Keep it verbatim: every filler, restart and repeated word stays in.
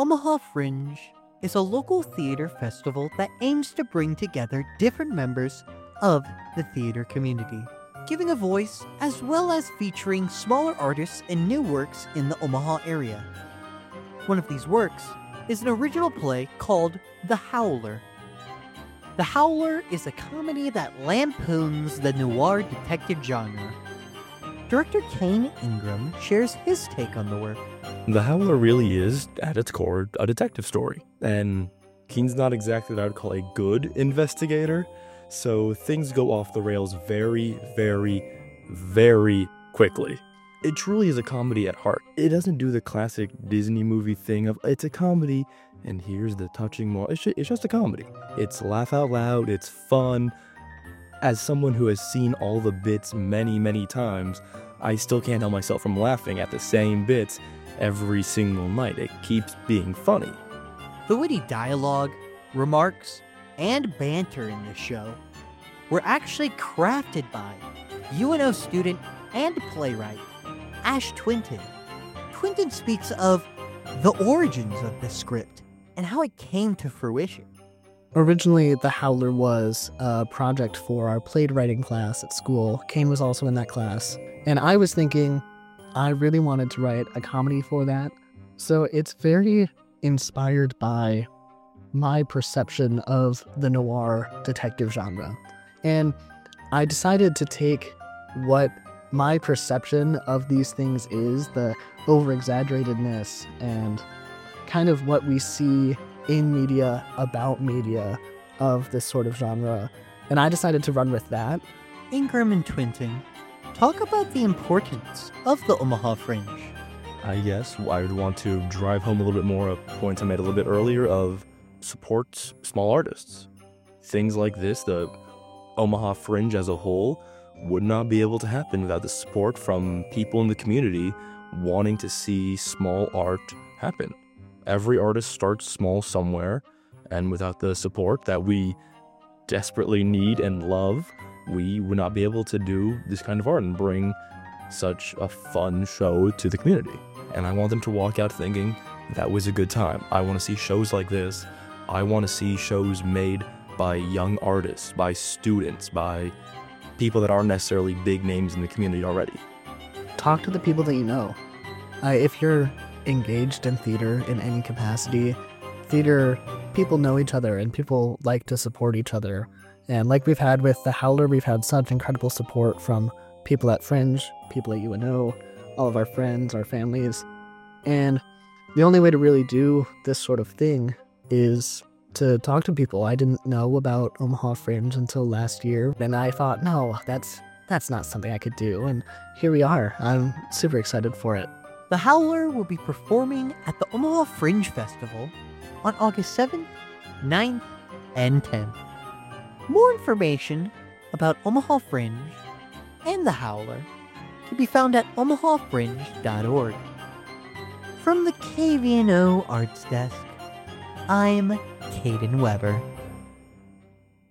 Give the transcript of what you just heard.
Omaha Fringe is a local theater festival that aims to bring together different members of the theater community, giving a voice as well as featuring smaller artists and new works in the Omaha area. One of these works is an original play called The Howler. The Howler is a comedy that lampoons the noir detective genre. Director Kane Ingram shares his take on the work. The Howler really is, at its core, a detective story. And Keen's not exactly what I would call a good investigator, so things go off the rails very, very, very quickly. It truly is a comedy at heart. It doesn't do the classic Disney movie thing of, it's a comedy, and here's the touching moral. It's, it's just a comedy. It's laugh out loud, it's fun. As someone who has seen all the bits many, many times, I still can't help myself from laughing at the same bits every single night. It keeps being funny. The witty dialogue, remarks, and banter in this show were actually crafted by U N O student and playwright Ash Twinton. Twinton speaks of the origins of the script and how it came to fruition. Originally, The Howler was a project for our playwriting class at school. Kane was also in that class. And I was thinking, I really wanted to write a comedy for that. So it's very inspired by my perception of the noir detective genre. And I decided to take what my perception of these things is, the over-exaggeratedness and kind of what we see in media, about media, of this sort of genre. And I decided to run with that. Ingram and Twinton talk about the importance of the Omaha Fringe. I guess I would want to drive home a little bit more a point I made a little bit earlier of support small artists. Things like this, the Omaha Fringe as a whole, would not be able to happen without the support from people in the community wanting to see small art happen. Every artist starts small somewhere, and without the support that we desperately need and love, we would not be able to do this kind of art and bring such a fun show to the community. And I want them to walk out thinking, that was a good time. I want to see shows like this. I want to see shows made by young artists, by students, by people that aren't necessarily big names in the community already. Talk to the people that you know. Uh, if you're engaged in theater in any capacity, theater, people know each other and people like to support each other. And like we've had with The Howler, we've had such incredible support from people at Fringe, people at U N O, all of our friends, our families. And the only way to really do this sort of thing is to talk to people. I didn't know about Omaha Fringe until last year, and I thought, no, that's that's not something I could do. And here we are. I'm super excited for it. The Howler will be performing at the Omaha Fringe Festival on August seventh, ninth, and tenth. More information about Omaha Fringe and the Howler can be found at omaha fringe dot org. From the K V N O Arts Desk, I'm Caden Weber.